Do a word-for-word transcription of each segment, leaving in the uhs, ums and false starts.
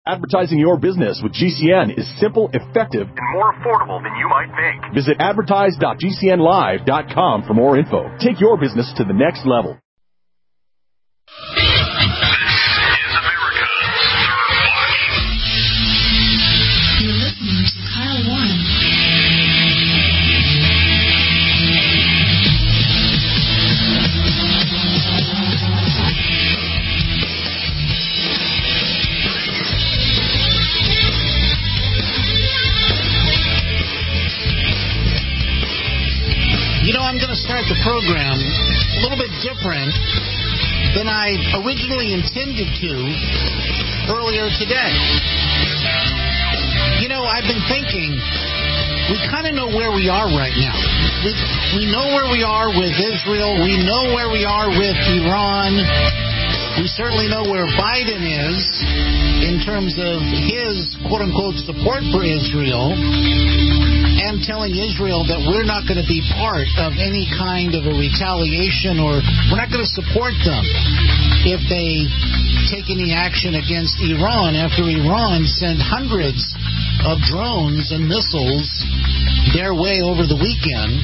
Advertising your business with G C N is simple, effective, and more affordable than you might think. Visit advertise dot g c n live dot com for more info. Take your business to the next level. You're listening to Kyle Warren. You know, I'm going to start the program a little bit different than I originally intended to earlier today. You know, I've been thinking, we kind of know where we are right now. We, we know where we are with Israel. We know where we are with Iran. We certainly know where Biden is in terms of his, quote-unquote, support for Israel, and telling Israel that we're not going to be part of any kind of a retaliation, or we're not going to support them if they take any action against Iran after Iran sent hundreds of drones and missiles their way over the weekend.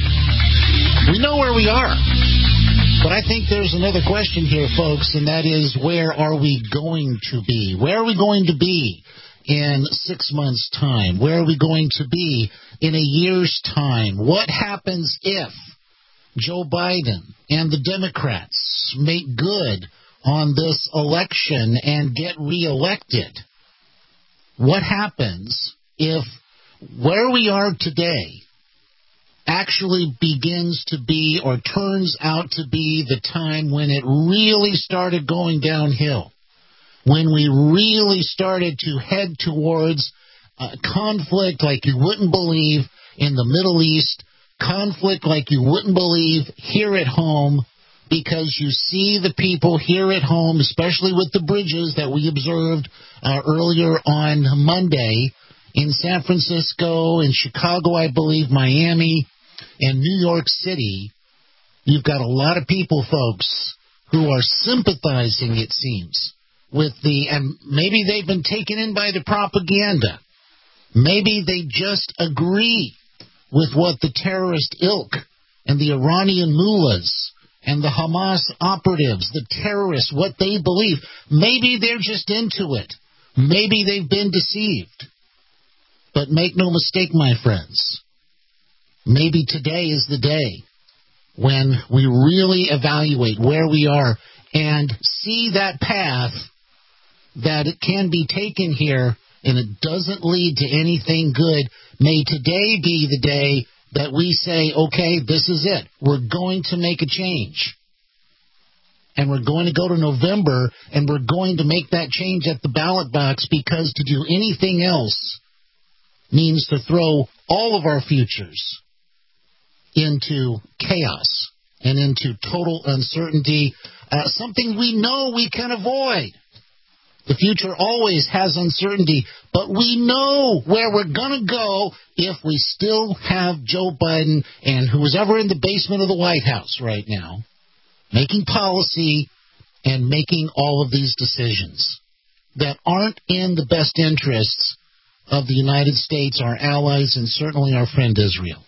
We know where we are. But I think there's another question here, folks, and that is, where are we going to be? Where are we going to be in six months' time? Where are we going to be in a year's time? What happens if Joe Biden and the Democrats make good on this election and get reelected? What happens if where we are today actually begins to be, or turns out to be, the time when it really started going downhill? When we really started to head towards uh, conflict like you wouldn't believe in the Middle East, conflict like you wouldn't believe here at home, because you see the people here at home, especially with the bridges that we observed uh, earlier on Monday in San Francisco, in Chicago, I believe, Miami, and New York City. You've got a lot of people, folks, who are sympathizing, it seems, with the, and maybe they've been taken in by the propaganda. Maybe they just agree with what the terrorist ilk and the Iranian mullahs and the Hamas operatives, the terrorists, what they believe. Maybe they're just into it. Maybe they've been deceived. But make no mistake, my friends, maybe today is the day when we really evaluate where we are and see that path that it can be taken here, and it doesn't lead to anything good. May today be the day that we say, okay, this is it. We're going to make a change. And we're going to go to November, and we're going to make that change at the ballot box, because to do anything else means to throw all of our futures into chaos and into total uncertainty, uh, something we know we can avoid. The future always has uncertainty, but we know where we're going to go if we still have Joe Biden and who's ever in the basement of the White House right now making policy and making all of these decisions that aren't in the best interests of the United States, our allies, and certainly our friend Israel.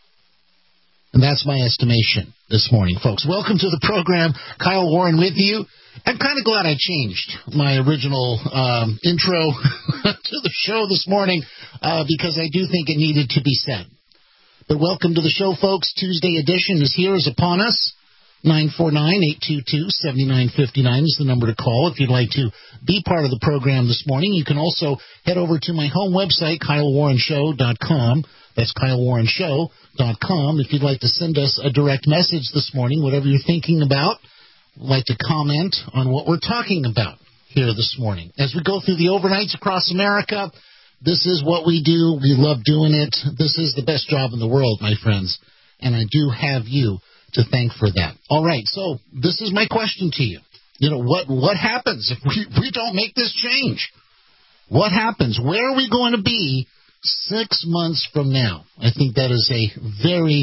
And that's my estimation this morning, folks. Welcome to the program. Kyle Warren with you. I'm kind of glad I changed my original um, intro to the show this morning uh, because I do think it needed to be said. But welcome to the show, folks. Tuesday edition is here, is upon us. nine four nine, eight two two, seven nine five nine is the number to call if you'd like to be part of the program this morning. You can also head over to my home website, Kyle Warren Show dot com. That's Kyle Warren Show dot com. If you'd like to send us a direct message this morning, whatever you're thinking about, like to comment on what we're talking about here this morning. As we go through the overnights across America, this is what we do. We love doing it. This is the best job in the world, my friends, and I do have you to thank for that. All right, so this is my question to you. You know, what, what happens if we, we don't make this change? What happens? Where are we going to be six months from now? I think that is a very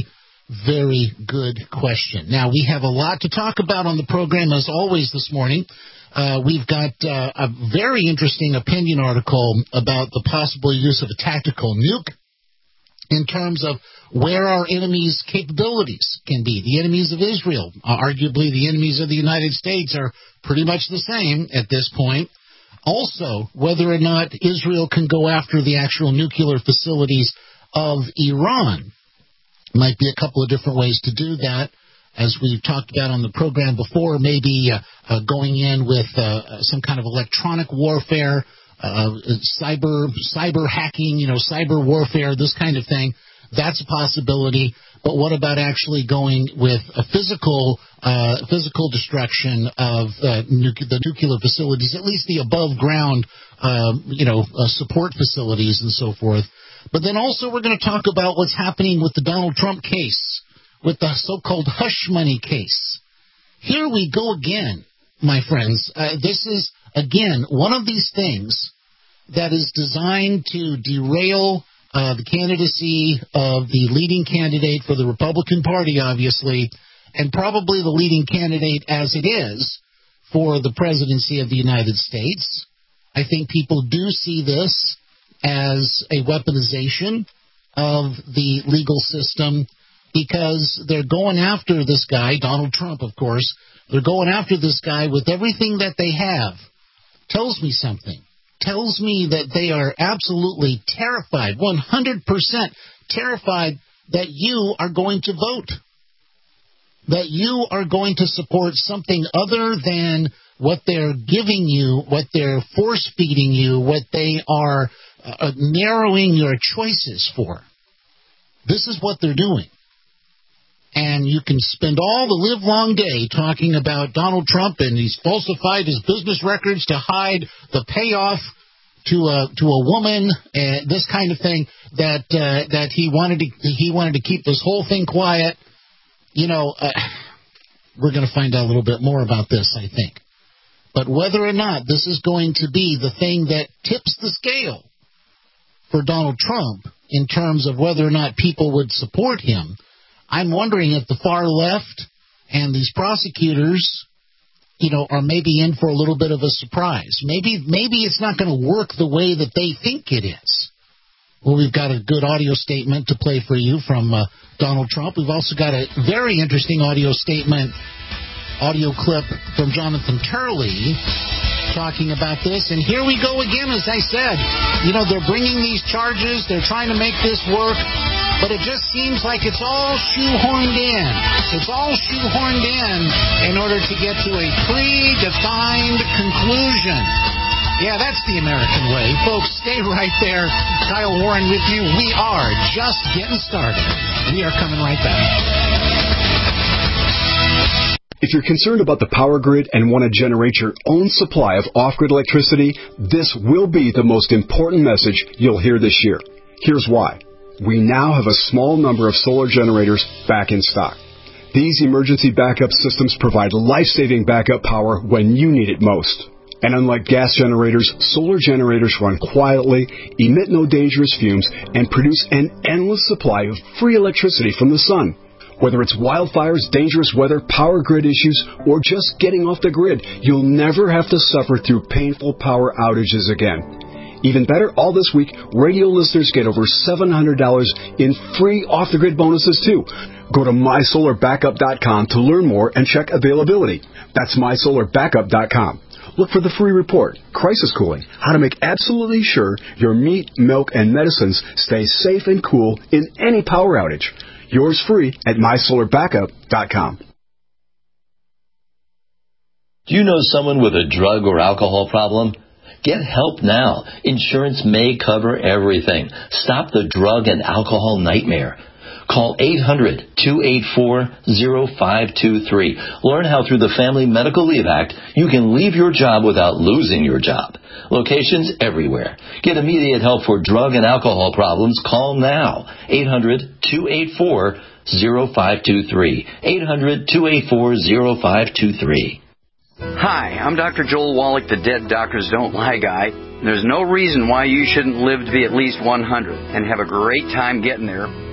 very good question. Now, we have a lot to talk about on the program, as always, this morning. Uh, we've got uh, a very interesting opinion article about the possible use of a tactical nuke in terms of where our enemies' capabilities can be. The enemies of Israel, uh, arguably the enemies of the United States, are pretty much the same at this point. Also, whether or not Israel can go after the actual nuclear facilities of Iran. Might be a couple of different ways to do that, as we've talked about on the program before, maybe uh, uh, going in with uh, some kind of electronic warfare, uh, cyber cyber hacking, you know, cyber warfare, this kind of thing. That's a possibility. But what about actually going with a physical uh, physical destruction of uh, nu- the nuclear facilities, at least the above ground, uh, you know, uh, support facilities and so forth. But then also we're going to talk about what's happening with the Donald Trump case, with the so-called hush money case. Here we go again, my friends. Uh, this is, again, one of these things that is designed to derail uh, the candidacy of the leading candidate for the Republican Party, obviously, and probably the leading candidate as it is for the presidency of the United States. I think people do see this as a weaponization of the legal system, because they're going after this guy, Donald Trump, of course. They're going after this guy with everything that they have. Tells me something. Tells me that they are absolutely terrified, one hundred percent terrified that you are going to vote. That you are going to support something other than what they're giving you, what they're force-feeding you, what they are uh, narrowing your choices for. This is what they're doing. And you can spend all the livelong day talking about Donald Trump, and he's falsified his business records to hide the payoff to a to a woman, uh, this kind of thing, that uh, that he wanted to he wanted to keep this whole thing quiet. You know, uh, we're going to find out a little bit more about this, I think. But whether or not this is going to be the thing that tips the scale for Donald Trump in terms of whether or not people would support him, I'm wondering if the far left and these prosecutors, you know, are maybe in for a little bit of a surprise. Maybe maybe it's not going to work the way that they think it is. Well, we've got a good audio statement to play for you from uh, Donald Trump. We've also got a very interesting audio statement, audio clip from Jonathan Turley talking about this. And here we go again, as I said. You know, they're bringing these charges. They're trying to make this work. But it just seems like it's all shoehorned in. It's all shoehorned in in order to get to a predefined conclusion. Yeah, that's the American way. Folks, stay right there. Kyle Warren with you. We are just getting started. We are coming right back. If you're concerned about the power grid and want to generate your own supply of off-grid electricity, this will be the most important message you'll hear this year. Here's why. We now have a small number of solar generators back in stock. These emergency backup systems provide life-saving backup power when you need it most. And unlike gas generators, solar generators run quietly, emit no dangerous fumes, and produce an endless supply of free electricity from the sun. Whether it's wildfires, dangerous weather, power grid issues, or just getting off the grid, you'll never have to suffer through painful power outages again. Even better, all this week, radio listeners get over seven hundred dollars in free off-the-grid bonuses, too. Go to my solar backup dot com to learn more and check availability. That's my solar backup dot com. Look for the free report, Crisis Cooling, how to make absolutely sure your meat, milk, and medicines stay safe and cool in any power outage. Yours free at my solar backup dot com. Do you know someone with a drug or alcohol problem? Get help now. Insurance may cover everything. Stop the drug and alcohol nightmare. Call eight hundred, two eight four, zero five two three. Learn how through the Family Medical Leave Act you can leave your job without losing your job. Locations everywhere. Get immediate help for drug and alcohol problems. Call now. eight hundred, two eight four, zero five two three. eight hundred, two eight four, zero five two three. Hi, I'm Doctor Joel Wallach, the Dead Doctors Don't Lie guy. There's no reason why you shouldn't live to be at least one hundred and have a great time getting there.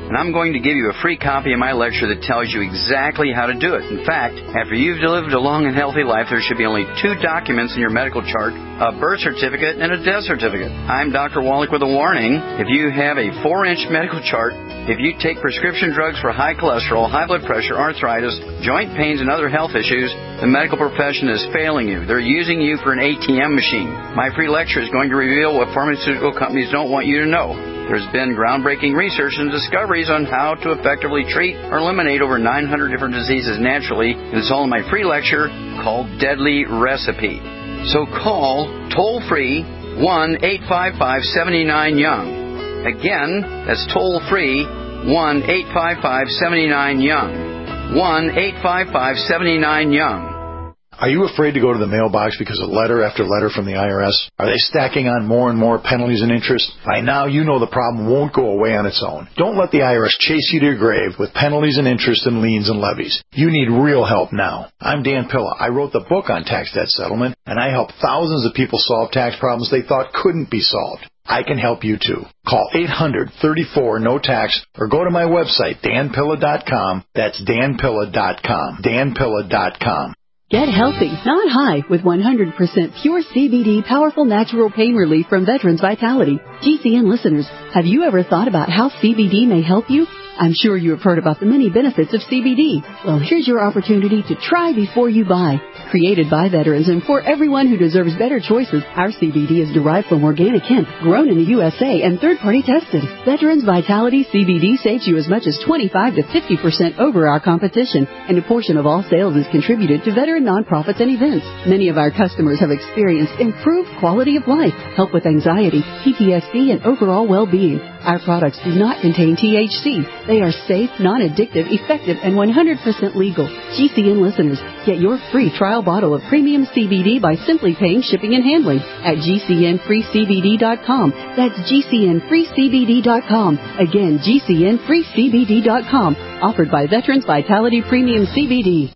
and I'm going to give you a free copy of my lecture that tells you exactly how to do it. In fact, after you've lived a long and healthy life, there should be only two documents in your medical chart, a birth certificate and a death certificate. I'm Doctor Wallach with a warning. If you have a four-inch medical chart, if you take prescription drugs for high cholesterol, high blood pressure, arthritis, joint pains, and other health issues, the medical profession is failing you. They're using you for an A T M machine. My free lecture is going to reveal what pharmaceutical companies don't want you to know. There's been groundbreaking research and discoveries on how to effectively treat or eliminate over nine hundred different diseases naturally, and it's all in my free lecture called Deadly Recipe. So call toll-free one eight five five, seven nine, young. Again, that's toll-free one eight five five, seven nine, young. one eight five five, seven nine, young. Are you afraid to go to the mailbox because of letter after letter from the I R S? Are they stacking on more and more penalties and interest? By now, you know the problem won't go away on its own. Don't let the I R S chase you to your grave with penalties and interest and liens and levies. You need real help now. I'm Dan Pilla. I wrote the book on tax debt settlement, and I help thousands of people solve tax problems they thought couldn't be solved. I can help you too. Call eight hundred, thirty-four, no tax or go to my website, dan pilla dot com. That's dan pilla dot com. dan pilla dot com. Get healthy, not high, with one hundred percent pure C B D powerful natural pain relief from Veterans Vitality. G C N listeners, have you ever thought about how C B D may help you? I'm sure you have heard about the many benefits of C B D. Well, here's your opportunity to try before you buy. Created by veterans and for everyone who deserves better choices, our C B D is derived from organic hemp, grown in the U S A and third-party tested. Veterans Vitality C B D saves you as much as twenty-five to fifty percent over our competition, and a portion of all sales is contributed to veteran nonprofits and events. Many of our customers have experienced improved quality of life, help with anxiety, P T S D, and overall well-being. Our products do not contain T H C. They are safe, non-addictive, effective, and one hundred percent legal. G C N listeners, get your free trial bottle of premium C B D by simply paying shipping and handling at G C N free C B D dot com. That's G C N free C B D dot com. Again, G C N free C B D dot com. Offered by Veterans Vitality Premium C B D.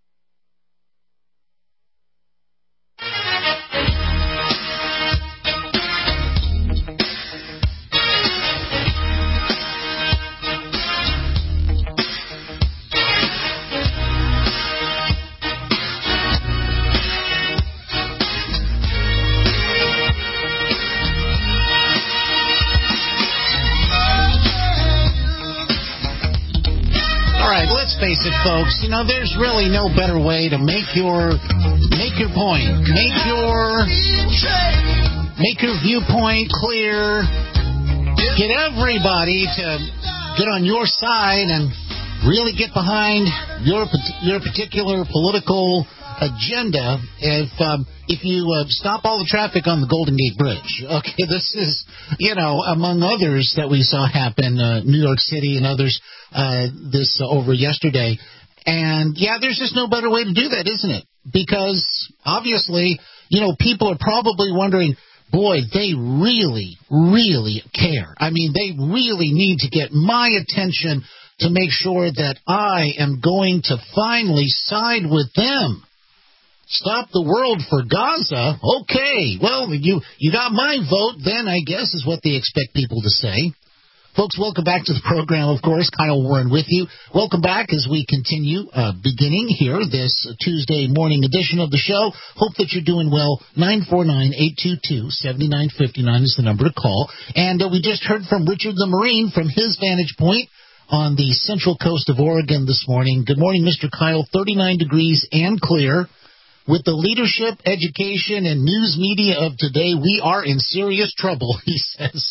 Face it, folks. You know, there's really no better way to make your make your point, make your make your viewpoint clear, get everybody to get on your side and really get behind your your particular political agenda. If um, if you uh, stop all the traffic on the Golden Gate Bridge, okay, this is, you know, among others that we saw happen, uh, New York City and others. Uh, this uh, over yesterday. And, yeah, there's just no better way to do that, isn't it? Because, obviously, you know, people are probably wondering, boy, they really, really care. I mean, they really need to get my attention to make sure that I am going to finally side with them. Stop the world for Gaza? Okay, well, you, you got my vote then, I guess, is what they expect people to say. Folks, welcome back to the program, of course. Kyle Warren with you. Welcome back as we continue uh, beginning here this Tuesday morning edition of the show. Hope that you're doing well. nine four nine, eight two two, seven nine five nine is the number to call. And uh, we just heard from Richard the Marine from his vantage point on the central coast of Oregon this morning. Good morning, Mister Kyle. thirty-nine degrees and clear. With the leadership, education, and news media of today, we are in serious trouble, he says.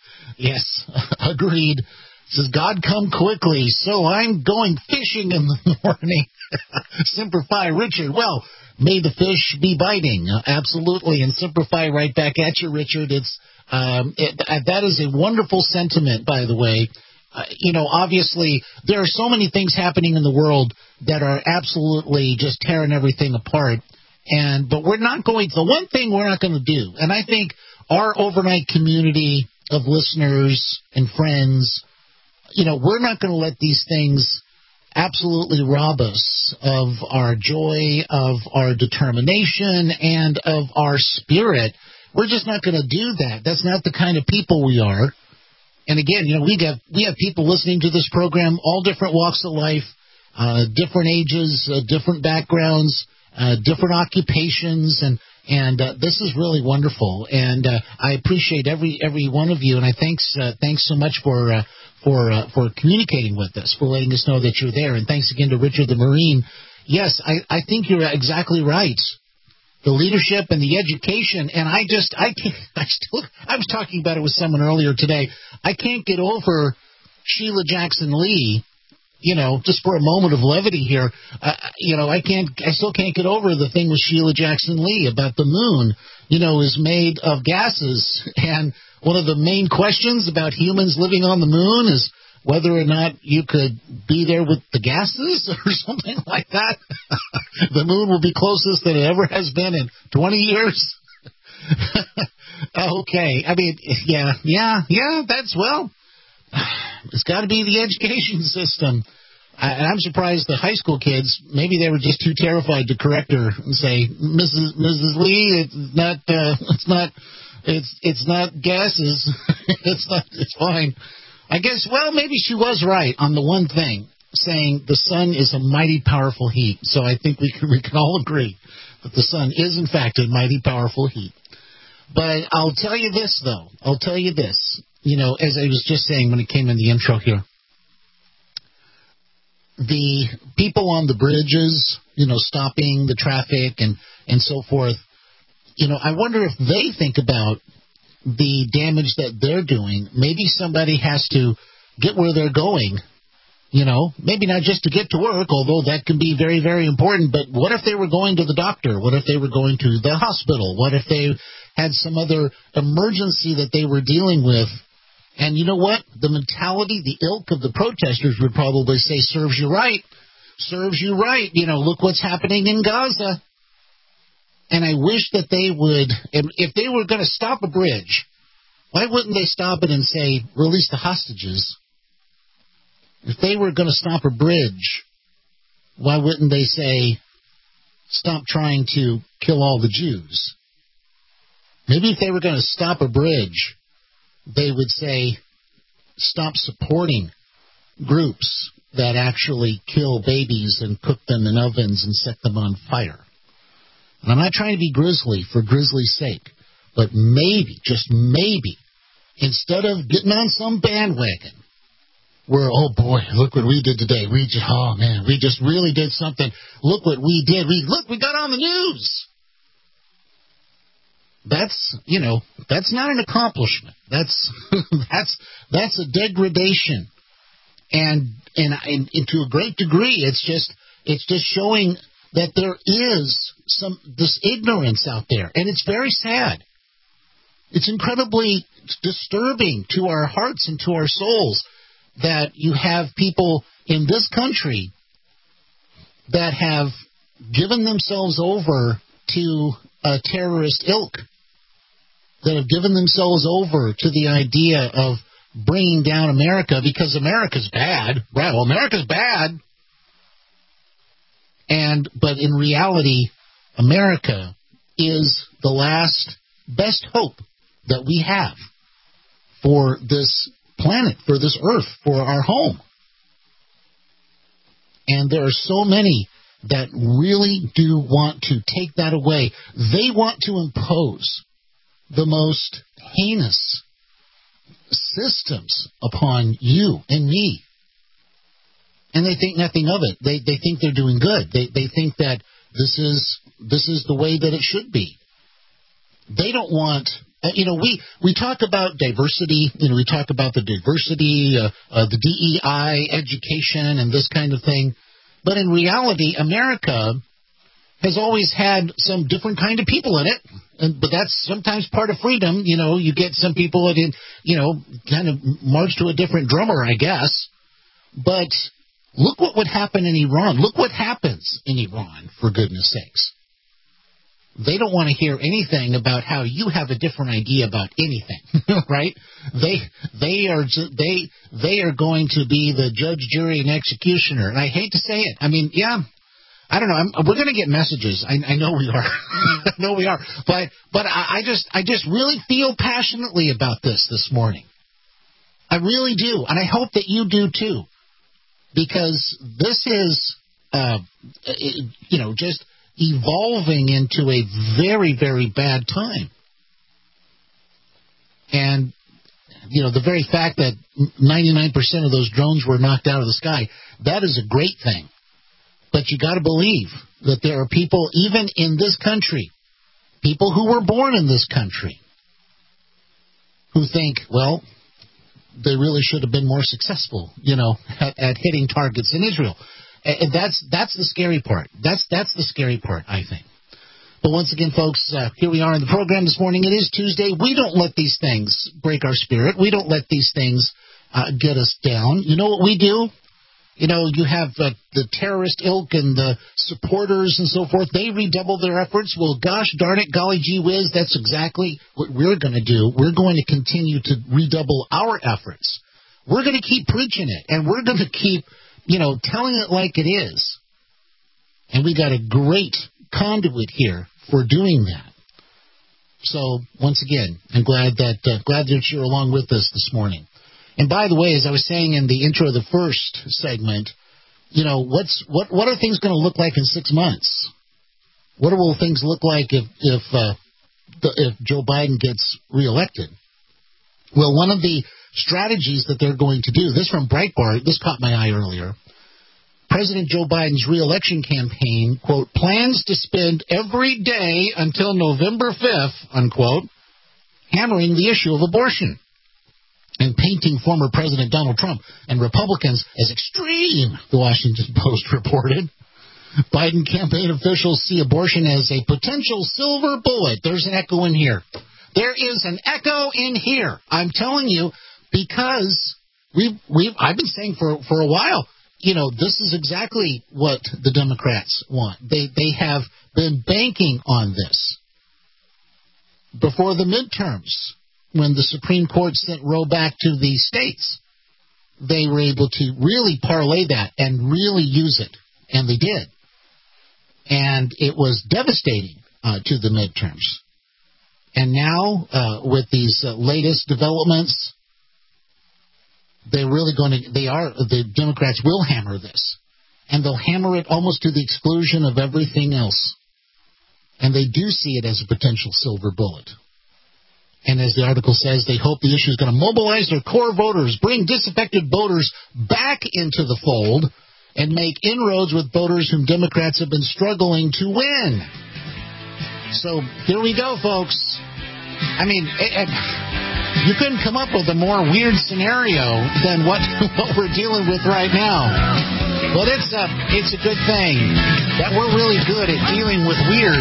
Yes, agreed. Says, God come quickly, so I'm going fishing in the morning. Semper Fi, Richard. Well, may the fish be biting. Uh, absolutely. And Semper Fi right back at you, Richard. It's um, it, uh, that is a wonderful sentiment, by the way. Uh, you know, obviously, there are so many things happening in the world that are absolutely just tearing everything apart. And but we're not going, the one thing we're not going to do, and I think our overnight community of listeners and friends, you know, we're not going to let these things absolutely rob us of our joy, of our determination, and of our spirit. We're just not going to do that. That's not the kind of people we are. And again, you know, we have we have people listening to this program, all different walks of life, uh, different ages, uh, different backgrounds, uh, different occupations, and and uh, this is really wonderful. And uh, I appreciate every every one of you, and I thanks uh, thanks so much for uh, for uh, for communicating with us, for letting us know that you're there, and thanks again to Richard the Marine. Yes, I, I think you're exactly right. The leadership and the education, and I just, I can't, I still, I was talking about it with someone earlier today. I can't get over Sheila Jackson Lee, you know, just for a moment of levity here. Uh, you know, I can't, I still can't get over the thing with Sheila Jackson Lee about the moon, you know, is made of gases. And one of the main questions about humans living on the moon is whether or not you could be there with the gases or something like that. The moon will be closest than it ever has been in twenty years. Okay. I mean, yeah, yeah, yeah, that's, well, it's got to be the education system. I, and I'm surprised the high school kids, maybe they were just too terrified to correct her and say, Missus Missus Lee, it's not, uh, it's not, it's, it's not gases. It's not, it's fine. I guess, well, maybe she was right on the one thing, saying the sun is a mighty powerful heat. So I think we can, we can all agree that the sun is, in fact, a mighty powerful heat. But I'll tell you this, though. I'll tell you this. You know, as I was just saying when it came in the intro here, the people on the bridges, you know, stopping the traffic and, and so forth, you know, I wonder if they think about the damage that they're doing. Maybe somebody has to get where they're going, you know, maybe not just to get to work, although that can be very, very important, but what if they were going to the doctor? What if they were going to the hospital? What if they had some other emergency that they were dealing with? And you know what? The mentality, the ilk of the protesters would probably say, serves you right, serves you right. You know, look what's happening in Gaza. And I wish that they would, if they were going to stop a bridge, why wouldn't they stop it and say, release the hostages? If they were going to stop a bridge, why wouldn't they say, stop trying to kill all the Jews? Maybe if they were going to stop a bridge, they would say, stop supporting groups that actually kill babies and cook them in ovens and set them on fire. And I'm not trying to be grisly for grisly's sake, but maybe, just maybe, instead of getting on some bandwagon where, oh boy, look what we did today. We just, oh man, we just really did something. Look what we did. We look, we got on the news. That's, you know, that's not an accomplishment. That's that's that's a degradation, and and, and and to a great degree, it's just it's just showing that there is some this ignorance out there, and it's very sad. It's incredibly disturbing to our hearts and to our souls that you have people in this country that have given themselves over to a terrorist ilk, that have given themselves over to the idea of bringing down America because America's bad. Right, well, America's bad. And but in reality, America is the last best hope that we have for this planet, for this earth, for our home. And there are so many that really do want to take that away. They want to impose the most heinous systems upon you and me. And they think nothing of it. They they think they're doing good. They they think that this is this is the way that it should be. They don't want, uh, you know, we, we talk about diversity. You know, we talk about the diversity, uh, uh, the D E I, education, and this kind of thing. But in reality, America has always had some different kind of people in it. And, but that's sometimes part of freedom. You know, you get some people that, you know, kind of march to a different drummer, I guess. But look what would happen in Iran. Look what happens in Iran, for goodness sakes. They don't want to hear anything about how you have a different idea about anything, right? They they are they they are going to be the judge, jury, and executioner. And I hate to say it. I mean, yeah, I don't know. I'm, we're going to get messages. I, I know we are. I know we are. But but I, I just I just really feel passionately about this this morning. I really do, and I hope that you do too, because this is, uh, you know, just evolving into a very, very bad time. And, you know, the very fact that ninety-nine percent of those drones were knocked out of the sky, that is a great thing. But you got to believe that there are people, even in this country, people who were born in this country, who think, well, they really should have been more successful, you know, at, at hitting targets in Israel. And that's that's the scary part. That's that's the scary part, I think. But once again, folks, uh, here we are in the program this morning. It is Tuesday. We don't let these things break our spirit. We don't let these things uh, get us down. You know what we do? You know, you have uh, the terrorist ilk and the supporters and so forth. They redouble their efforts. Well, gosh darn it, golly gee whiz, that's exactly what we're going to do. We're going to continue to redouble our efforts. We're going to keep preaching it, and we're going to keep, you know, telling it like it is. And we got a great conduit here for doing that. So, once again, I'm glad that uh, glad that you're along with us this morning. And by the way, as I was saying in the intro of the first segment, you know, what's what what are things going to look like in six months? What will things look like if if uh, the, if Joe Biden gets reelected? Well, one of the strategies that they're going to do, this from Breitbart, this caught my eye earlier. President Joe Biden's reelection campaign, quote, plans to spend every day until November fifth, unquote, hammering the issue of abortion and painting former President Donald Trump and Republicans as extreme, the Washington Post reported. Biden campaign officials see abortion as a potential silver bullet. There's an echo in here. There is an echo in here. I'm telling you, because we've, we've, I've been saying for, for a while, you know, this is exactly what the Democrats want. They, they have been banking on this. Before the midterms, when the Supreme Court sent Roe back to the states, they were able to really parlay that and really use it. And they did. And it was devastating uh, to the midterms. And now, uh, with these uh, latest developments, they're really going to, they are, the Democrats will hammer this. And they'll hammer it almost to the exclusion of everything else. And they do see it as a potential silver bullet. And as the article says, they hope the issue is going to mobilize their core voters, bring disaffected voters back into the fold, and make inroads with voters whom Democrats have been struggling to win. So here we go, folks. I mean, it, it, you couldn't come up with a more weird scenario than what, what we're dealing with right now. But it's a, it's a good thing that we're really good at dealing with weird.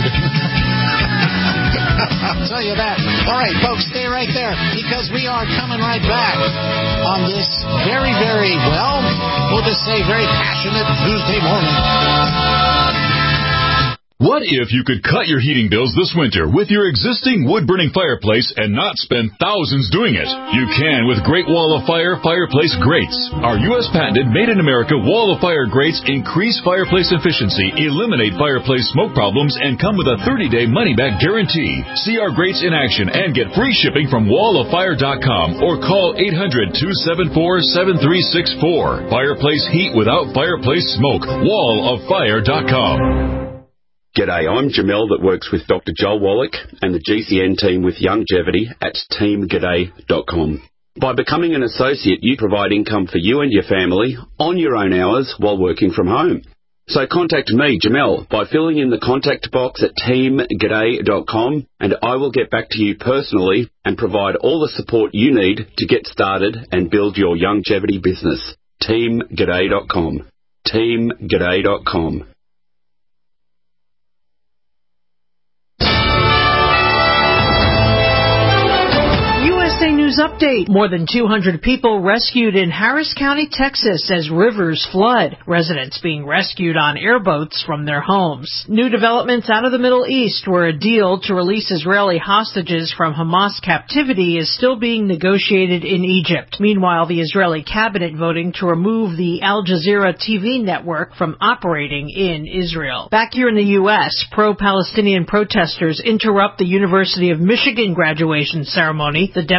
I'll tell you that. All right, folks, stay right there, because we are coming right back on this very, very, well, we'll just say very passionate Tuesday morning. What if you could cut your heating bills this winter with your existing wood-burning fireplace and not spend thousands doing it? You can with Great Wall of Fire Fireplace Grates. Our U S patented made-in-America Wall of Fire grates increase fireplace efficiency, eliminate fireplace smoke problems, and come with a thirty-day money-back guarantee. See our grates in action and get free shipping from wall of fire dot com or call eight hundred, two seven four, seven three six four. Fireplace heat without fireplace smoke. wall of fire dot com. G'day, I'm Jamel that works with Doctor Joel Wallach and the G C N team with Longevity at team g'day dot com. By becoming an associate, you provide income for you and your family on your own hours while working from home. So contact me, Jamel, by filling in the contact box at team g'day dot com, and I will get back to you personally and provide all the support you need to get started and build your longevity business. team g'day dot com. team g'day dot com. News update. More than two hundred people rescued in Harris County, Texas as rivers flood. Residents being rescued on airboats from their homes. New developments out of the Middle East, where a deal to release Israeli hostages from Hamas captivity is still being negotiated in Egypt. Meanwhile, the Israeli cabinet voting to remove the Al Jazeera T V network from operating in Israel. Back here in the U S, pro-Palestinian protesters interrupt the University of Michigan graduation ceremony. The demonstrators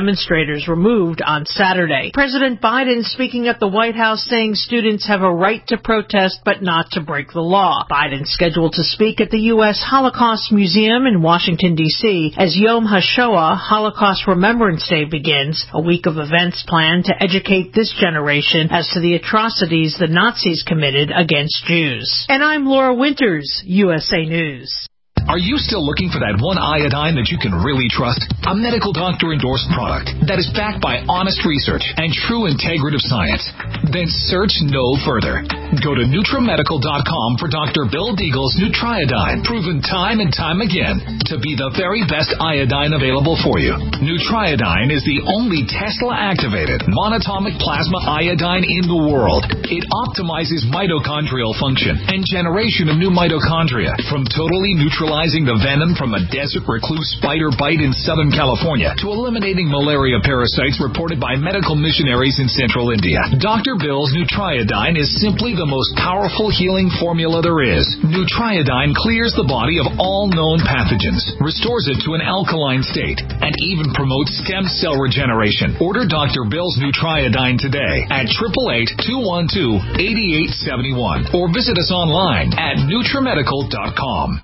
demonstrators removed on Saturday. President Biden speaking at the White House saying students have a right to protest but not to break the law. Biden scheduled to speak at the U S Holocaust Museum in Washington, D C as Yom HaShoah, Holocaust Remembrance Day, begins, a week of events planned to educate this generation as to the atrocities the Nazis committed against Jews. And I'm Laura Winters, U S A News. Are you still looking for that one iodine that you can really trust? A medical doctor-endorsed product that is backed by honest research and true integrative science? Then search no further. Go to Nutramedical dot com for Doctor Bill Deagle's Nutriodine, proven time and time again to be the very best iodine available for you. Nutriodine is the only Tesla-activated monatomic plasma iodine in the world. It optimizes mitochondrial function and generation of new mitochondria from totally neutralizing the venom from a desert recluse spider bite in Southern California to eliminating malaria parasites reported by medical missionaries in central India. Doctor Bill's Nutriodine is simply the most powerful healing formula there is. Nutriodine clears the body of all known pathogens, restores it to an alkaline state, and even promotes stem cell regeneration. Order Doctor Bill's Nutriodine today at eight eight eight, two one two, eight eight seven one or visit us online at Nutramedical dot com.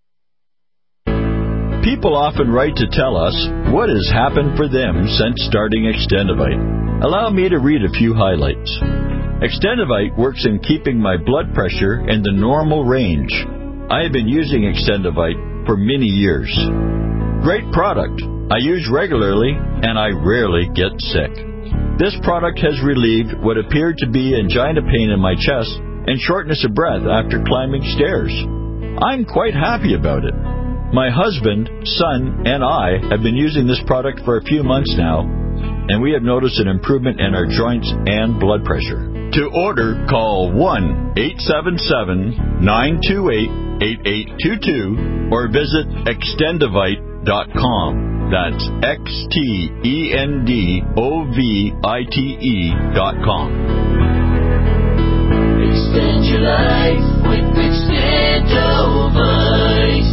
People often write to tell us what has happened for them since starting Extendivite. Allow me to read a few highlights. Extendivite works in keeping my blood pressure in the normal range. I have been using Extendivite for many years. Great product. I use regularly and I rarely get sick. This product has relieved what appeared to be angina pain in my chest and shortness of breath after climbing stairs. I'm quite happy about it. My husband, son, and I have been using this product for a few months now, and we have noticed an improvement in our joints and blood pressure. To order, call one eight seven seven, nine two eight, eight eight two two or visit extendivite dot com. That's X T E N D O V I T E dot com. Extend your life with Extendivite.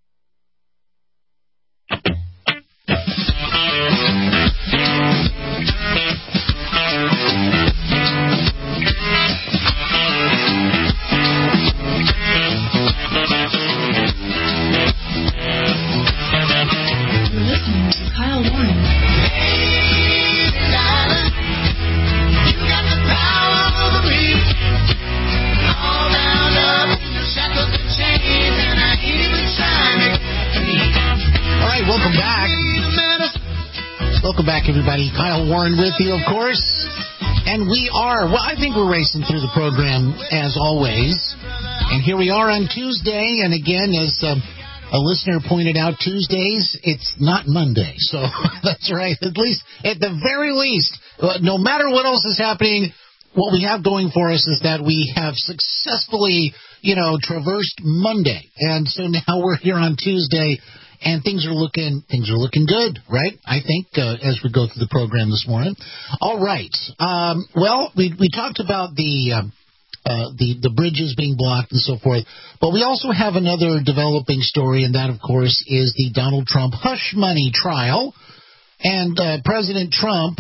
Welcome back, everybody. Kyle Warren with you, of course. And we are, well, I think we're racing through the program, as always. And here we are on Tuesday. And again, as um, a listener pointed out, Tuesdays, it's not Monday. So that's right. At least, at the very least, no matter what else is happening, what we have going for us is that we have successfully, you know, traversed Monday. And so now we're here on Tuesday. And things are looking things are looking good, right? I think uh, as we go through the program this morning. All right. Um, well, we we talked about the uh, uh, the the bridges being blocked and so forth, but we also have another developing story, and that, of course, is the Donald Trump hush money trial. And uh, President Trump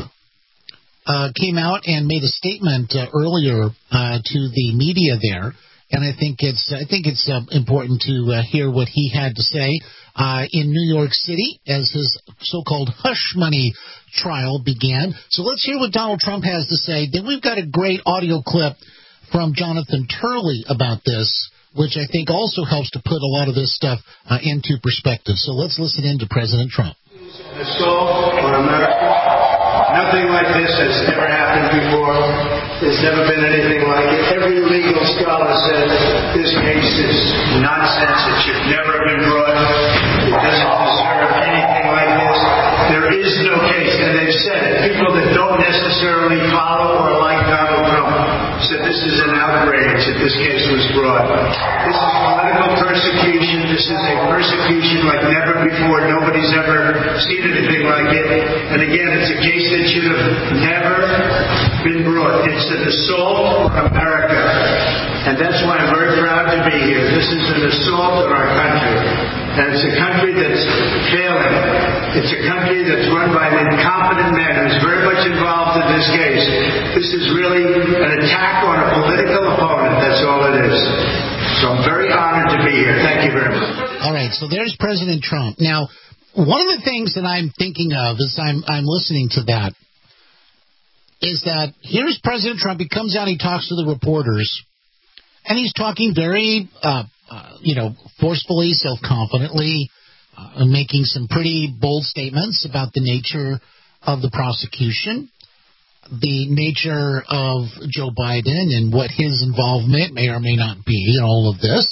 uh, came out and made a statement uh, earlier uh, to the media there, and I think it's I think it's uh, important to uh, hear what he had to say. Uh, in New York City as his so-called hush money trial began. So let's hear what Donald Trump has to say. Then we've got a great audio clip from Jonathan Turley about this, which I think also helps to put a lot of this stuff uh, into perspective. So let's listen in to President Trump. Assault on America. Nothing like this has ever happened before. There's never been anything like it. Every legal scholar says this case is nonsense. It should never have been brought. It doesn't deserve anything like this. There is no case, and they've said it. People that don't necessarily follow or like Donald Trump said this is an outrage that this case was brought. This is political persecution. This is a persecution like never before. Nobody's ever seen anything like it. And again, it's a case that should have never been brought. It's an assault on America. And that's why I'm very proud to be here. This is an assault on our country. And it's a country that's failing. It's a country that's run by an incompetent man who's very much involved in this case. This is really an attack on a political opponent. That's all it is. So I'm very honored to be here. Thank you very much. All right, so there's President Trump. Now, one of the things that I'm thinking of as I'm, I'm listening to that is that here's President Trump. He comes out, he talks to the reporters, and he's talking very, uh, uh, you know, forcefully, self-confidently, uh, making some pretty bold statements about the nature of the prosecution, the nature of Joe Biden and what his involvement may or may not be in all of this.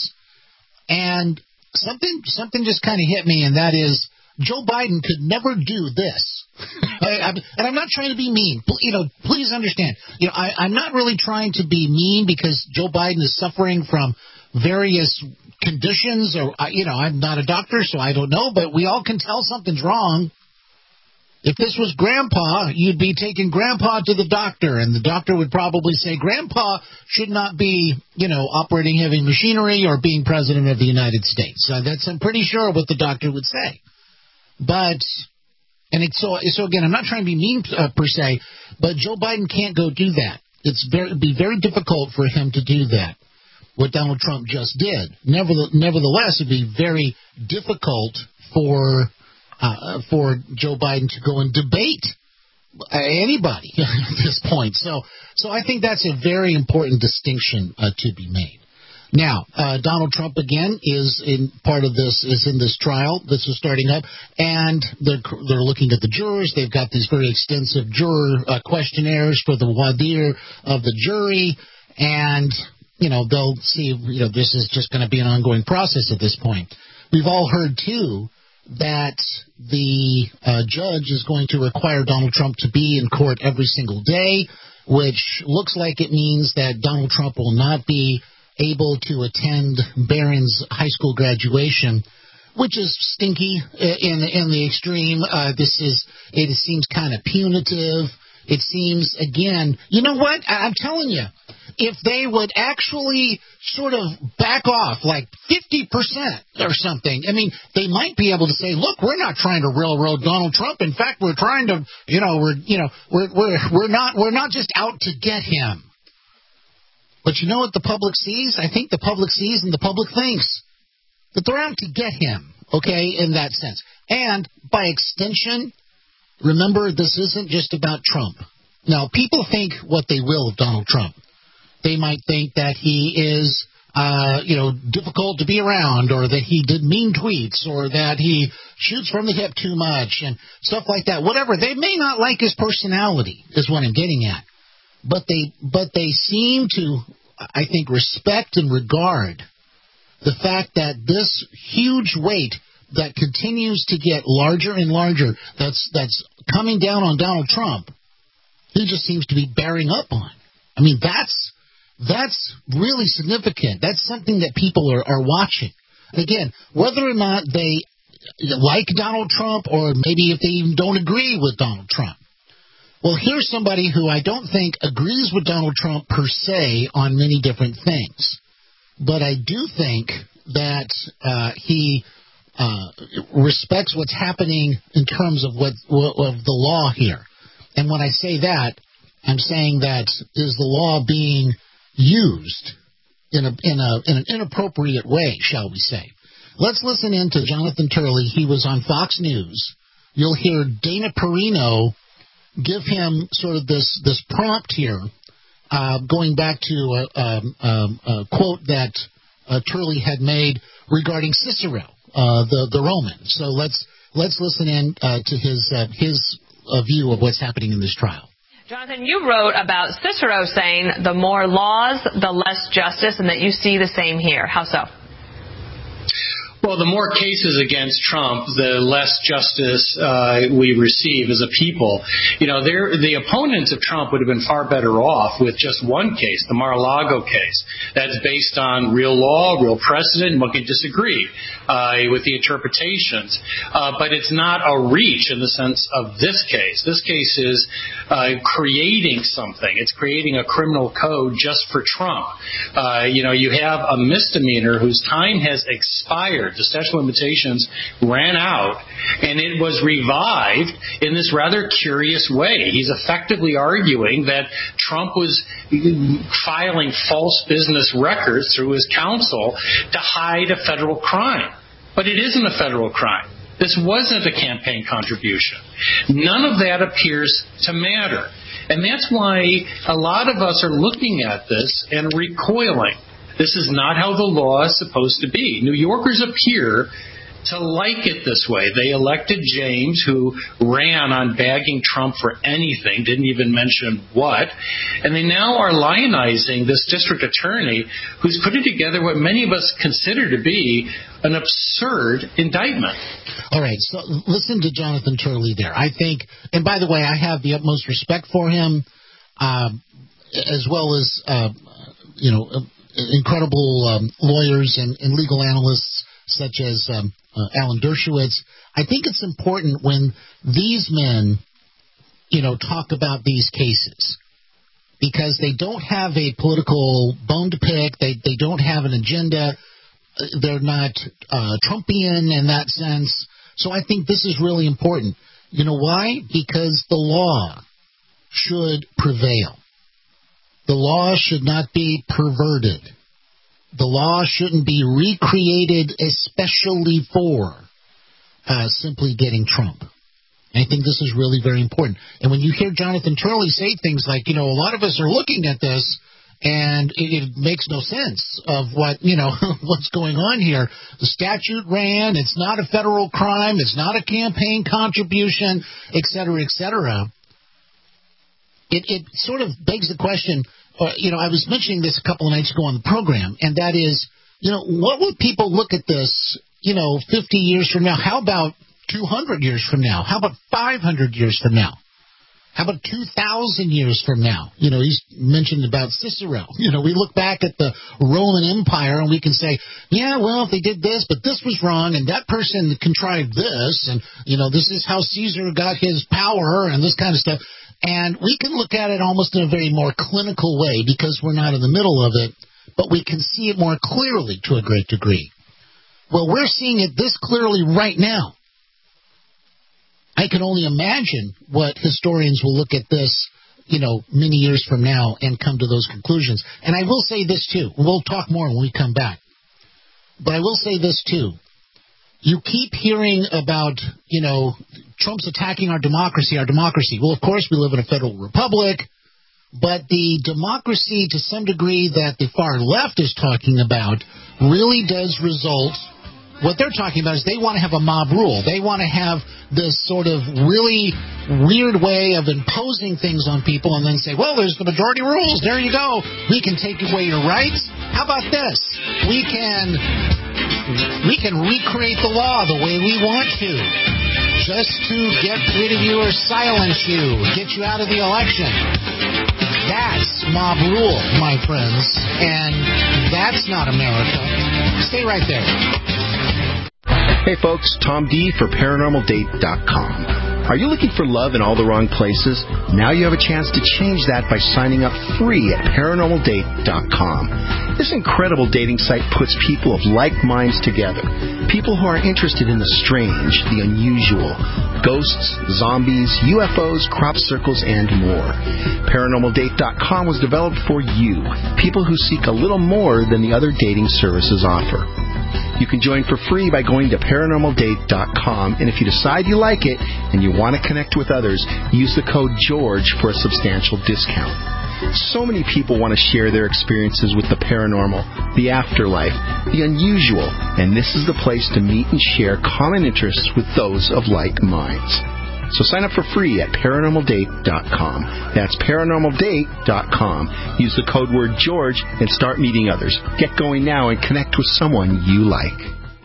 And something something just kind of hit me, and that is Joe Biden could never do this. I, I, and I'm not trying to be mean. You know, please understand. You know, I, I'm not really trying to be mean because Joe Biden is suffering from various conditions, or you know, I'm not a doctor, so I don't know. But we all can tell something's wrong. If this was Grandpa, you'd be taking Grandpa to the doctor, and the doctor would probably say, Grandpa should not be, you know, operating heavy machinery or being president of the United States. So that's, I'm pretty sure, what the doctor would say. But, and it's so, so again, I'm not trying to be mean uh, per se, but Joe Biden can't go do that. It's very, it'd be very difficult for him to do that, what Donald Trump just did. Nevertheless, it'd be very difficult for Uh, for Joe Biden to go and debate uh, anybody at this point. So so I think that's a very important distinction uh, to be made. Now, uh, Donald Trump, again, is in part of this, is in this trial. This is starting up, and they're, they're looking at the jurors. They've got these very extensive juror uh, questionnaires for the voir dire of the jury, and, you know, they'll see, you know, this is just going to be an ongoing process at this point. We've all heard, too, that the uh, judge is going to require Donald Trump to be in court every single day, which looks like it means that Donald Trump will not be able to attend Barron's high school graduation, which is stinky in in the extreme. Uh, this is it seems kind of punitive. It seems, again, you know what? I, I'm telling you, if they would actually sort of back off like fifty percent or something, I mean, they might be able to say, look, we're not trying to railroad Donald Trump. In fact, we're trying to, you know, we're, you know, we're, we're, we're not, we're not just out to get him. But you know what the public sees? I think the public sees and the public thinks that they're out to get him, okay, in that sense. And by extension, remember, this isn't just about Trump. Now, people think what they will of Donald Trump. They might think that he is, uh, you know, difficult to be around, or that he did mean tweets, or that he shoots from the hip too much, and stuff like that. Whatever. They may not like his personality, is what I'm getting at. But they, but they seem to, I think, respect and regard the fact that this huge weight that continues to get larger and larger, that's that's coming down on Donald Trump, he just seems to be bearing up on. I mean, that's that's really significant. That's something that people are, are watching. Again, whether or not they like Donald Trump, or maybe if they even don't agree with Donald Trump. Well, here's somebody who I don't think agrees with Donald Trump per se on many different things. But I do think that uh, he uh, respects what's happening in terms of what of the law here. And when I say that, I'm saying that is the law being used in a in a in an inappropriate way, shall we say? Let's listen in to Jonathan Turley. He was on Fox News. You'll hear Dana Perino give him sort of this this prompt here, uh, going back to a, um, um, a quote that uh, Turley had made regarding Cicero, uh, the the Roman. So let's let's listen in uh, to his uh, his uh, view of what's happening in this trial. Jonathan, you wrote about Cicero saying the more laws, the less justice, and that you see the same here. How so? Well, the more cases against Trump, the less justice uh, we receive as a people. You know, the opponents of Trump would have been far better off with just one case, the Mar-a-Lago case. That's based on real law, real precedent, and one can disagree uh, with the interpretations. Uh, but it's not a reach in the sense of this case. This case is uh, creating something. It's creating a criminal code just for Trump. Uh, you know, you have a misdemeanor whose time has expired. expired. The statute of limitations ran out, and it was revived in this rather curious way. He's effectively arguing that Trump was filing false business records through his counsel to hide a federal crime. But it isn't a federal crime. This wasn't a campaign contribution. None of that appears to matter. And that's why a lot of us are looking at this and recoiling. This is not how the law is supposed to be. New Yorkers appear to like it this way. They elected James, who ran on bagging Trump for anything, didn't even mention what, and they now are lionizing this district attorney who's putting together what many of us consider to be an absurd indictment. All right, so listen to Jonathan Turley there. I think, and by the way, I have the utmost respect for him, uh, as well as, uh, you know, uh, incredible um, lawyers and, and legal analysts such as um, uh, Alan Dershowitz. I think it's important when these men, you know, talk about these cases, because they don't have a political bone to pick. They they don't have an agenda. They're not uh, Trumpian in that sense. So I think this is really important. You know why? Because the law should prevail. The law should not be perverted. The law shouldn't be recreated especially for uh, simply getting Trump. I think this is really very important. And when you hear Jonathan Turley say things like, you know, a lot of us are looking at this and it, it makes no sense of what, you know, what's going on here. The statute ran. It's not a federal crime. It's not a campaign contribution, et cetera, et cetera. It, it sort of begs the question, uh, you know, I was mentioning this a couple of nights ago on the program, and that is, you know, what would people look at this, you know, fifty years from now? How about two hundred years from now? How about five hundred years from now? How about two thousand years from now? You know, he's mentioned about Cicero. You know, we look back at the Roman Empire and we can say, yeah, well, if they did this, but this was wrong, and that person contrived this, and, you know, this is how Caesar got his power and this kind of stuff. And we can look at it almost in a very more clinical way because we're not in the middle of it, but we can see it more clearly to a great degree. Well, we're seeing it this clearly right now. I can only imagine what historians will look at this, you know, many years from now and come to those conclusions. And I will say this, too. We'll talk more when we come back. But I will say this, too. You keep hearing about, you know, Trump's attacking our democracy, our democracy. Well, of course, we live in a federal republic. But the democracy, to some degree, that the far left is talking about really does result. What they're talking about is they want to have a mob rule. They want to have this sort of really weird way of imposing things on people and then say, well, there's the majority rules. There you go. We can take away your rights. How about this? We can we can recreate the law the way we want to, just to get rid of you or silence you, get you out of the election. That's mob rule, my friends, and that's not America. Stay right there. Hey folks, Tom D for paranormal date dot com. Are you looking for love in all the wrong places? Now you have a chance to change that by signing up free at paranormal date dot com. This incredible dating site puts people of like minds together. People who are interested in the strange, the unusual, ghosts, zombies, U F Os, crop circles, and more. paranormal date dot com was developed for you, people who seek a little more than the other dating services offer. You can join for free by going to paranormal date dot com, and if you decide you like it and you want to connect with others, use the code GEORGE for a substantial discount. So many people want to share their experiences with the paranormal, the afterlife, the unusual, and this is the place to meet and share common interests with those of like minds. So sign up for free at paranormal date dot com. That's paranormal date dot com. Use the code word George and start meeting others. Get going now and connect with someone you like.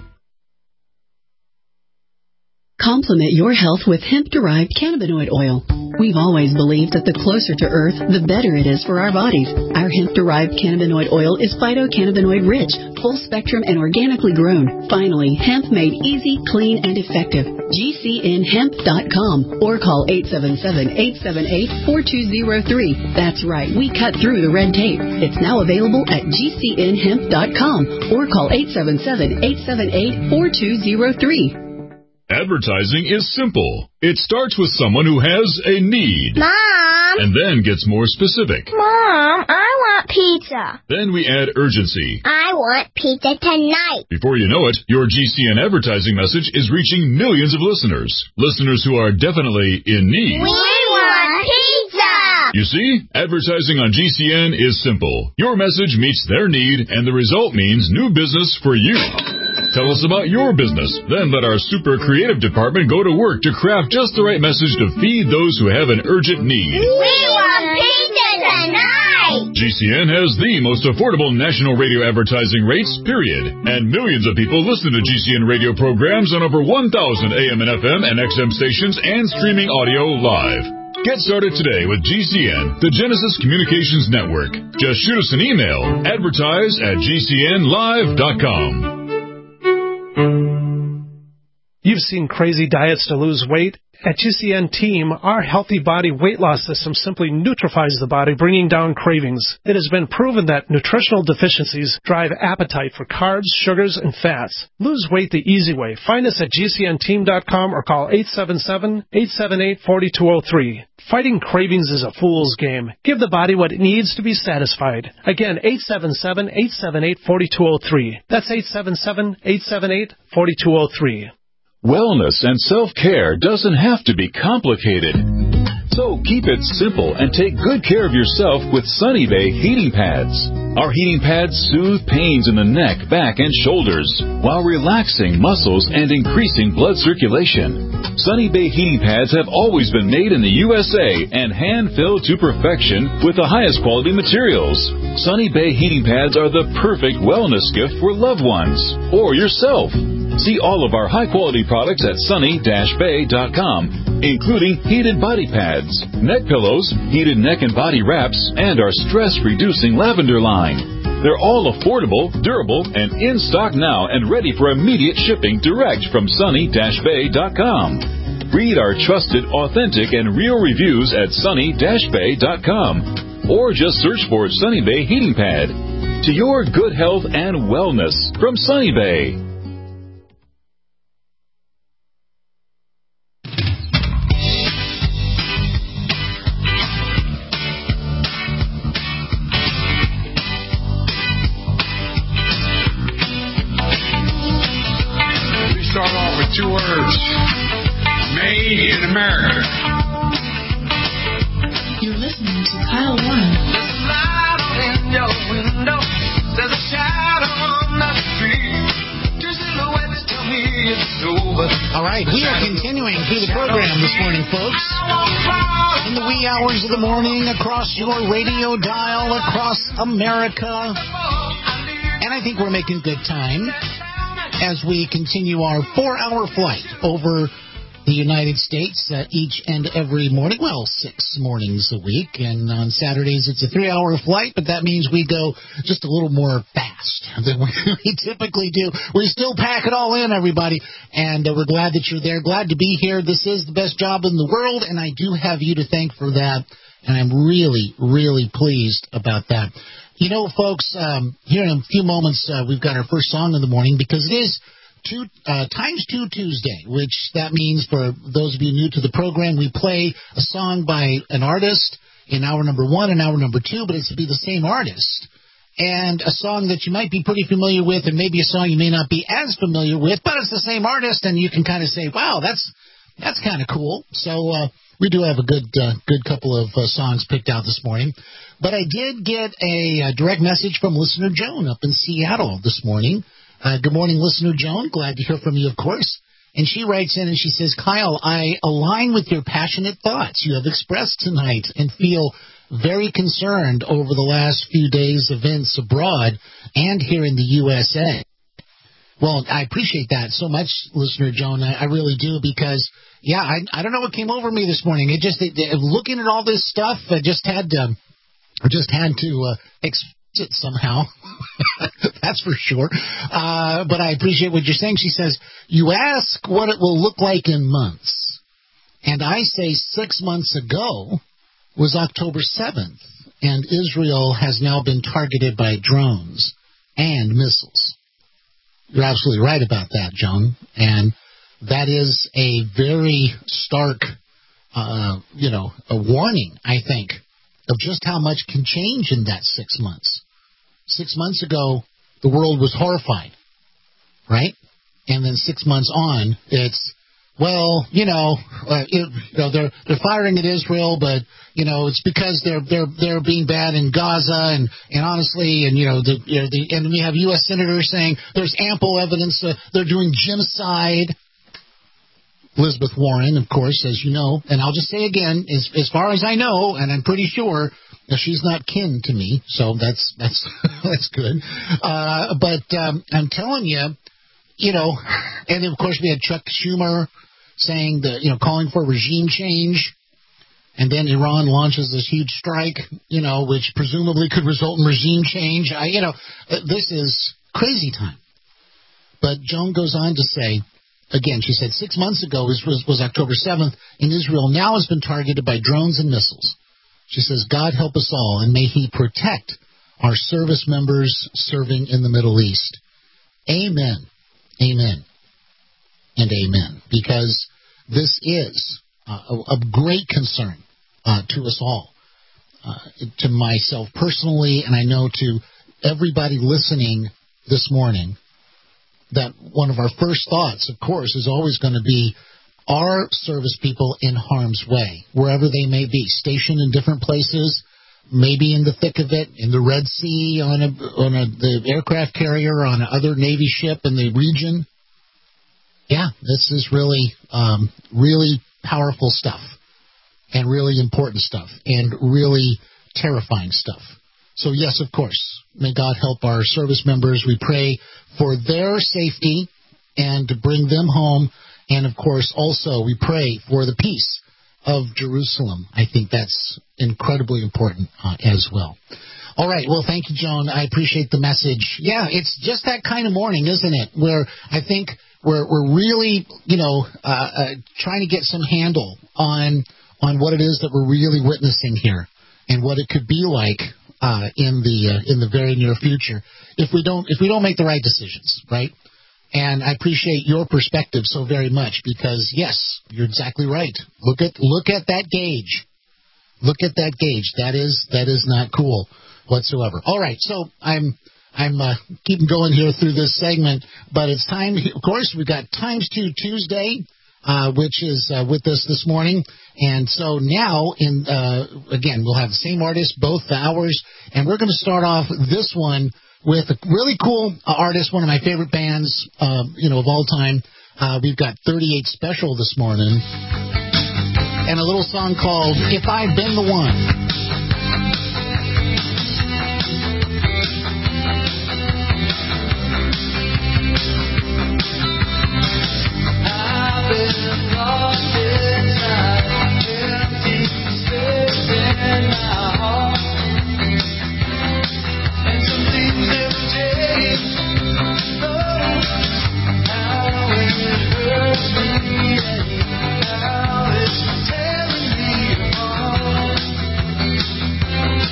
Complement your health with hemp-derived cannabinoid oil. We've always believed that the closer to Earth, the better it is for our bodies. Our hemp-derived cannabinoid oil is phytocannabinoid-rich, full-spectrum, and organically grown. Finally, hemp made easy, clean, and effective. G C N hemp dot com or call eight seven seven, eight seven eight, four two zero three. That's right, we cut through the red tape. It's now available at G C N hemp dot com or call eight seven seven, eight seven eight, four two zero three. Advertising is simple. It starts with someone who has a need. Mom! And then gets more specific. Mom, I want pizza. Then we add urgency. I want pizza tonight. Before you know it, your G C N advertising message is reaching millions of listeners. Listeners who are definitely in need. We want pizza! You see, advertising on G C N is simple. Your message meets their need, and the result means new business for you. Tell us about your business. Then let our super creative department go to work to craft just the right message to feed those who have an urgent need. We want pizza tonight! G C N has the most affordable national radio advertising rates, period. And millions of people listen to G C N radio programs on over one thousand A M and F M and X M stations and streaming audio live. Get started today with G C N, the Genesis Communications Network. Just shoot us an email, advertise at G C N live dot com. You've seen crazy diets to lose weight. At G C N Team, our healthy body weight loss system simply neutralizes the body, bringing down cravings. It has been proven that nutritional deficiencies drive appetite for carbs, sugars, and fats. Lose weight the easy way. Find us at G C N team dot com or call eight seven seven, eight seven eight, four two zero three. Fighting cravings is a fool's game. Give the body what it needs to be satisfied. Again, eight seven seven, eight seven eight, four two zero three. That's eight seven seven, eight seven eight, four two zero three. Wellness and self-care doesn't have to be complicated. So keep it simple and take good care of yourself with Sunny Bay heating pads. Our heating pads soothe pains in the neck, back, and shoulders while relaxing muscles and increasing blood circulation. Sunny Bay heating pads have always been made in the U S A and hand-filled to perfection with the highest quality materials. Sunny Bay heating pads are the perfect wellness gift for loved ones or yourself. See all of our high-quality products at sunny dash bay dot com, including heated body pads, neck pillows, heated neck and body wraps, and our stress-reducing lavender line. They're all affordable, durable, and in stock now and ready for immediate shipping direct from sunny dash bay dot com. Read our trusted, authentic, and real reviews at sunny dash bay dot com or just search for Sunny Bay Heating Pad. To your good health and wellness from Sunny Bay. Two words. Made in America. You're listening to Kyle Warren. There's a light in your window. There's a shadow on the street. Two silhouettes tell me it's over. All right, we are continuing through the program this morning, folks. In the wee hours of the morning, across your radio dial, across America. And I think we're making good time as we continue our four-hour flight over the United States uh, each and every morning. Well, six mornings a week. And on Saturdays, it's a three-hour flight, but that means we go just a little more fast than we typically do. We still pack it all in, everybody. And uh, we're glad that you're there. Glad to be here. This is the best job in the world, and I do have you to thank for that. And I'm really, really pleased about that. You know, folks, um, here in a few moments, uh, we've got our first song of the morning because it is two, uh, Times Two Tuesday, which that means for those of you new to the program, we play a song by an artist in hour number one and hour number two, but it's to be the same artist. And a song that you might be pretty familiar with and maybe a song you may not be as familiar with, but it's the same artist, and you can kind of say, wow, that's that's kind of cool. So uh, we do have a good, uh, good couple of uh, songs picked out this morning. But I did get a, a direct message from listener Joan up in Seattle this morning. Uh, good morning, listener Joan. Glad to hear from you, of course. And she writes in and she says, Kyle, I align with your passionate thoughts you have expressed tonight and feel very concerned over the last few days' events abroad and here in the U S A. Well, I appreciate that so much, listener Joan. I, I really do because, yeah, I, I don't know what came over me this morning. It just, it, it, looking at all this stuff, I just had to... I just had to uh, express it somehow. That's for sure. Uh, but I appreciate what you're saying. She says, you ask what it will look like in months. And I say six months ago was October seventh. And Israel has now been targeted by drones and missiles. You're absolutely right about that, Joan. And that is a very stark, uh, you know, a warning, I think, of just how much can change in that six months. Six months ago, the world was horrified, right? And then six months on, it's, well, you know, uh, it, you know, they're they're firing at Israel, but you know, it's because they're they're they're being bad in Gaza, and, and honestly, and you know, the, you know, the and we have U S senators saying there's ample evidence uh, they're doing genocide. Elizabeth Warren, of course, as you know, and I'll just say again, as as far as I know, and I'm pretty sure that she's not kin to me, so that's that's that's good. Uh, but um, I'm telling you, you know, and then of course we had Chuck Schumer saying that, you know, calling for regime change, and then Iran launches this huge strike, you know, which presumably could result in regime change. I, you know, this is crazy time. But Joan goes on to say, again, she said six months ago was, was, was October seventh, and Israel now has been targeted by drones and missiles. She says, God help us all, and may He protect our service members serving in the Middle East. Amen. Amen. And amen. Because this is uh, a, a great concern uh, to us all, uh, to myself personally, and I know to everybody listening this morning, that one of our first thoughts, of course, is always going to be our service people in harm's way, wherever they may be, stationed in different places, maybe in the thick of it, in the Red Sea, on a on a the aircraft carrier, on another Navy ship in the region. Yeah, this is really, um, really powerful stuff, and really important stuff, and really terrifying stuff. So yes, of course, may God help our service members. We pray for their safety and to bring them home. And of course, also we pray for the peace of Jerusalem. I think that's incredibly important uh, as well. All right. Well, thank you, Joan. I appreciate the message. Yeah, it's just that kind of morning, isn't it? Where I think we're we're really, you know, uh, uh, trying to get some handle on on what it is that we're really witnessing here and what it could be like uh, in the uh, in the very near future if we don't if we don't make the right decisions, right? And I appreciate your perspective so very much because, yes, you're exactly right. Look at look at that gauge. Look at that gauge. That is that is not cool whatsoever. All right, so I'm I'm uh, keeping going here through this segment, but it's time. Of course, we've got Times Two Tuesday, uh, which is uh, with us this morning, and so now, in uh, again, we'll have the same artist both hours, and we're going to start off this one with a really cool uh, artist, one of my favorite bands, uh, you know, of all time. Uh, we've got thirty-eight Special this morning, and a little song called "If I'd Been the One." Now it's tearing me apart.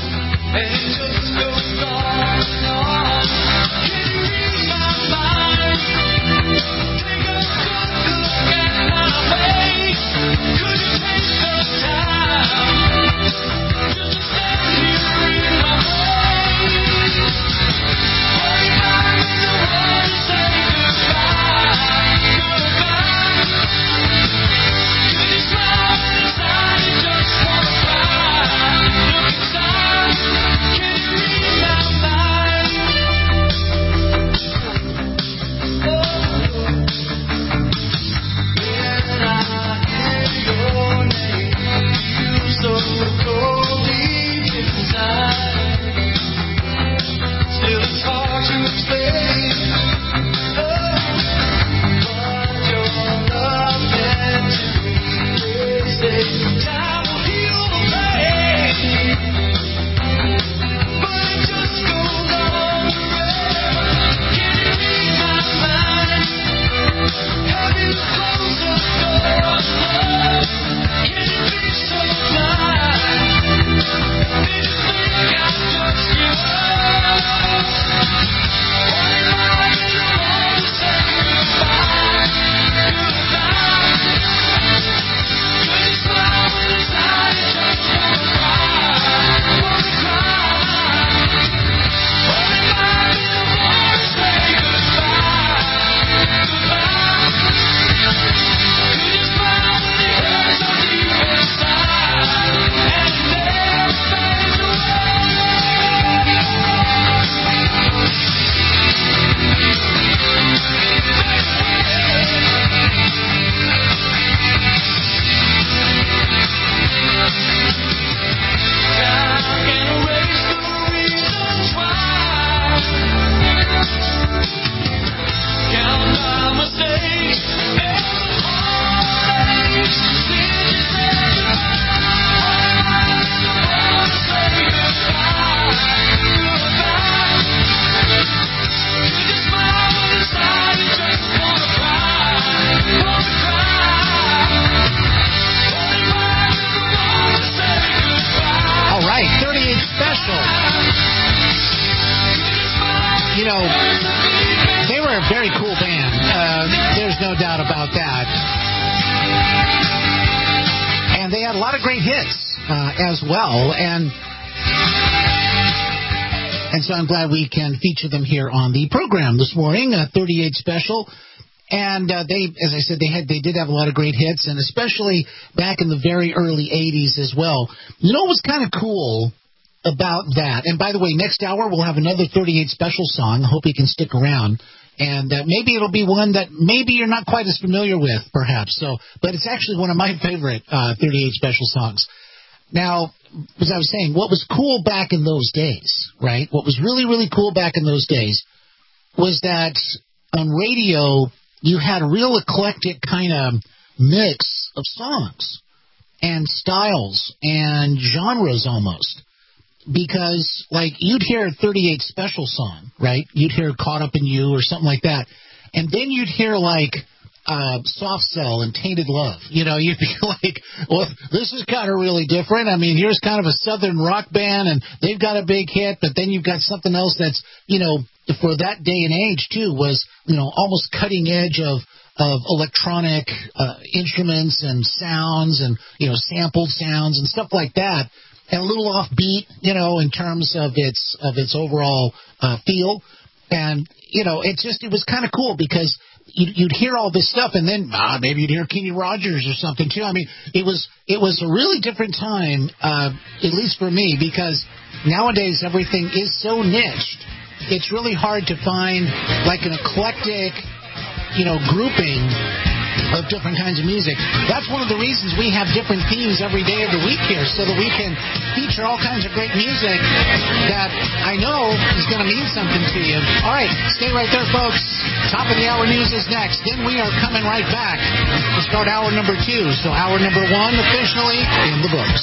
know, they were a very cool band. Uh, there's no doubt about that. And they had a lot of great hits uh, as well. And and so I'm glad we can feature them here on the program this morning, uh, thirty-eight Special. And uh, they, as I said, they had they did have a lot of great hits, and especially back in the very early eighties as well. You know what was kind of cool about that? And by the way, next hour we'll have another thirty-eight Special song. I hope you can stick around. And uh, maybe it'll be one that maybe you're not quite as familiar with, perhaps. So, but it's actually one of my favorite uh, thirty-eight Special songs. Now, as I was saying, what was cool back in those days, right? What was really, really cool back in those days was that on radio, you had a real eclectic kind of mix of songs and styles and genres almost. Because, like, you'd hear a thirty-eight Special song, right? You'd hear Caught Up in You or something like that. And then you'd hear, like, uh, Soft Cell and Tainted Love. You know, you'd be like, well, this is kind of really different. I mean, here's kind of a southern rock band, and they've got a big hit, but then you've got something else that's, you know, for that day and age, too, was, you know, almost cutting edge of of electronic uh, instruments and sounds and, you know, sampled sounds and stuff like that. And a little offbeat, you know, in terms of its of its overall uh, feel. And, you know, it just, it was kind of cool because you'd, you'd hear all this stuff, and then ah, maybe you'd hear Kenny Rogers or something, too. I mean, it was it was a really different time, uh, at least for me, because nowadays everything is so niched. It's really hard to find, like, an eclectic, you know, grouping of different kinds of music. That's one of the reasons we have different themes every day of the week here, so that we can feature all kinds of great music that I know is going to mean something to you. All right, stay right there, folks. Top of the hour news is next. Then we are coming right back to start hour number two. So hour number one officially in the books.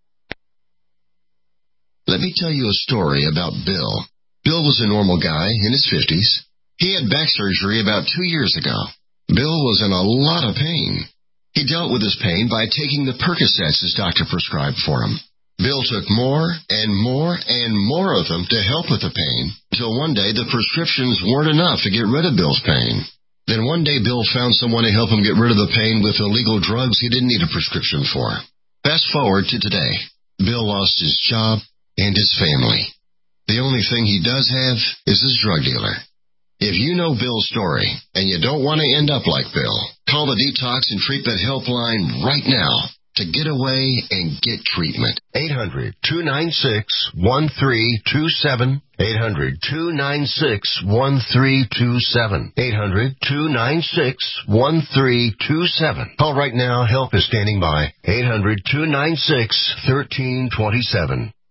Let me tell you a story about Bill. Bill was a normal guy in his fifties. He had back surgery about two years ago. Bill was in a lot of pain. He dealt with his pain by taking the Percocets his doctor prescribed for him. Bill took more and more and more of them to help with the pain, until one day the prescriptions weren't enough to get rid of Bill's pain. Then one day Bill found someone to help him get rid of the pain with illegal drugs he didn't need a prescription for. Fast forward to today. Bill lost his job and his family. The only thing he does have is his drug dealer. If you know Bill's story and you don't want to end up like Bill, call the Detox and Treatment Helpline right now to get away and get treatment. eight hundred, two nine six, one three two seven. eight hundred, two nine six, one three two seven. eight hundred, two nine six, one three two seven. Call right now. Help is standing by. eight hundred, two nine six, one three two seven.